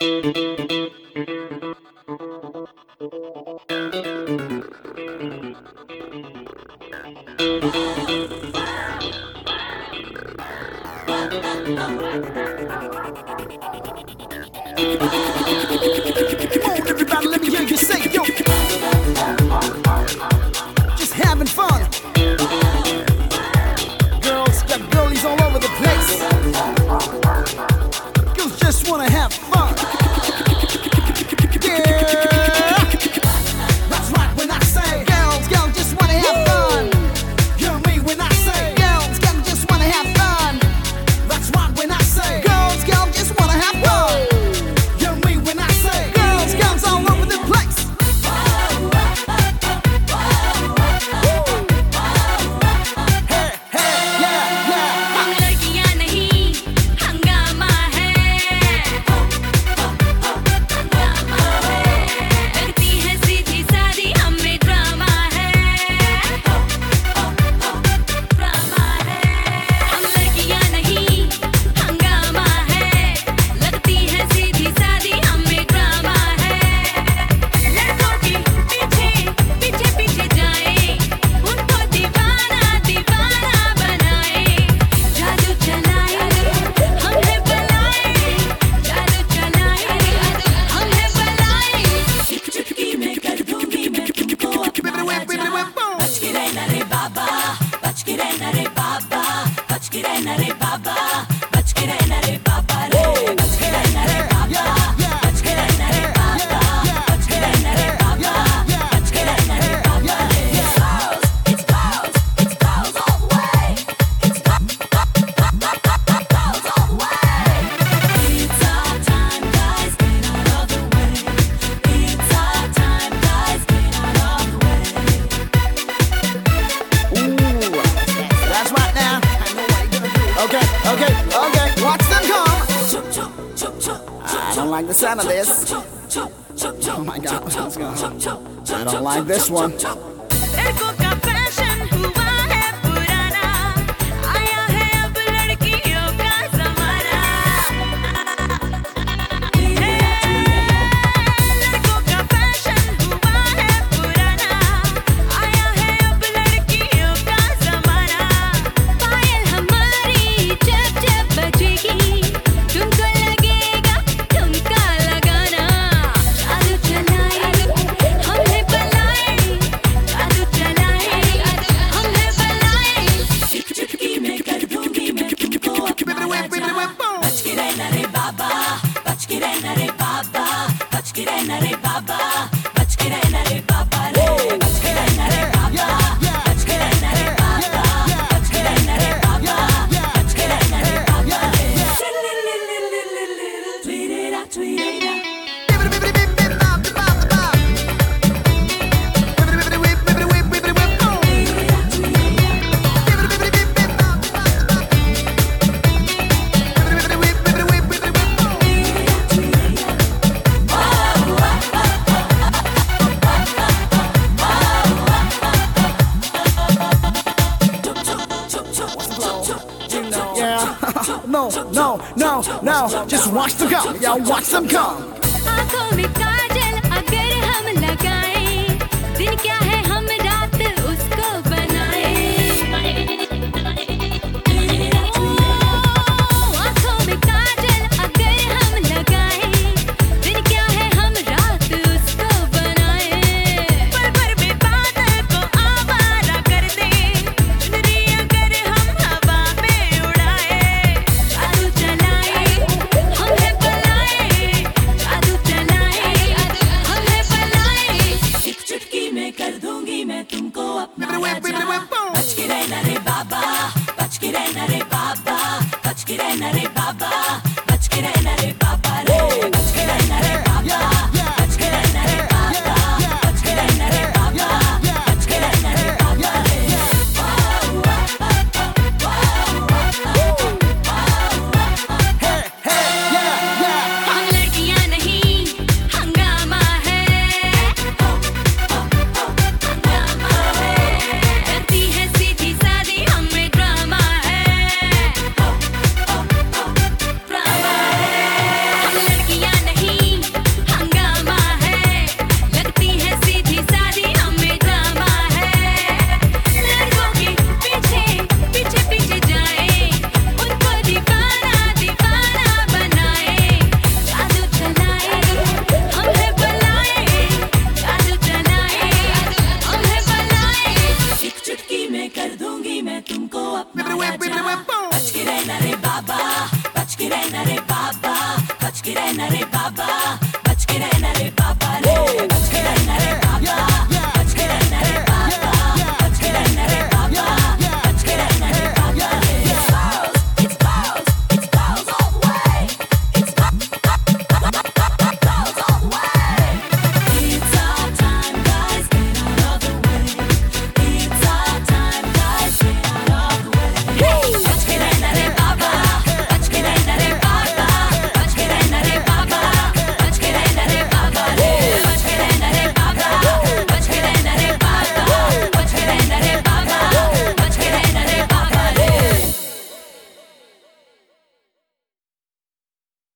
Everybody, let me hear you say, yo. Just having fun. Girls, got girlies all over the place. Girls just wanna have fun. Yeah. That's right when I say girls just wanna have fun. Hear me when I say girls just wanna have fun. That's right when I say girls just wanna have fun. Hear me when I say girls all over the place. Hey, hey, yeah, yeah. हम लड़कियां नहीं हंगामा है, हंगामा है। लगती है सीधी सादी हमें ड्रामा है, ड्रामा है। हम लड़कियां नहीं हंगामा है, लगती है सीधी सादी हमें ड्रामा है। लड़कों के पीछे पीछे पीछे जाए, उनको दीवाना दीवाना बनाए। जादू चलाए हम है बलाए, जादू चलाए हम है बलाए। एक चुटकी में कर दूंगी मैं तुमको अपना राजा। बच के रहना रे बाबा, बच के रहना रे बाबा, बच के रहना रे बाबा, बच के रहना रे बाबा रे, बच के रहना रे बाबा, बच के रहना रे बाबा, बच के रहना रे बाबा, बच के रहना रे बाबा रे। It's girls all the way. It's girls all the way. It's our time, guys, get out of the way. It's our time, guys, get out of the way. Ooh, that's right now. I know what you're gonna do. Okay, okay, okay. Watch them come. I don't like the sound of this. Oh my God, let's go. I don't like this one. लड़कों का fashion हुआ है पुराना, आया है अब लड़कियों का ज़माना। लड़कों का फैशन हुआ है पुराना, आया है अब लड़कियों का ज़माना। पायल हमारी जब जब बजेगी, तुमको लगेगा ठुमका लगाना। जादू चलाए हम है बलाए, जादू चलाए हम है बलाए। एक चुटकी में कर दूंगी मैं तुमको अपना राजा। बच के रहना रे बाबा, बच के रहना रे बाबा, बच के रहना रे बाबा, बच के रहना रे बाबा रे, बच के रहना रे बाबा, बच के रहना रे बाबा, बच के रहना रे बाबा, बच के रहना रे बाबा रे। Tweet-it out, tweet-it out. Yeah. No. Just watch them come. Yeah, watch them come. आँखों में काजल अगर हम लगाएं, दिन क्या है हम रात उसको बनाएं। आँखों में काजल अगर हम लगाएं, दिन क्या है हम रात उसको बनाएं। पल भर में बादल को आवारा कर दें, चुनरी अगर हम हवा में उड़ाएं। जादू चलाए हम है बलाए, जादू चलाए हम है बलाए। एक चुटकी में कर दूं के रहना रे बाबा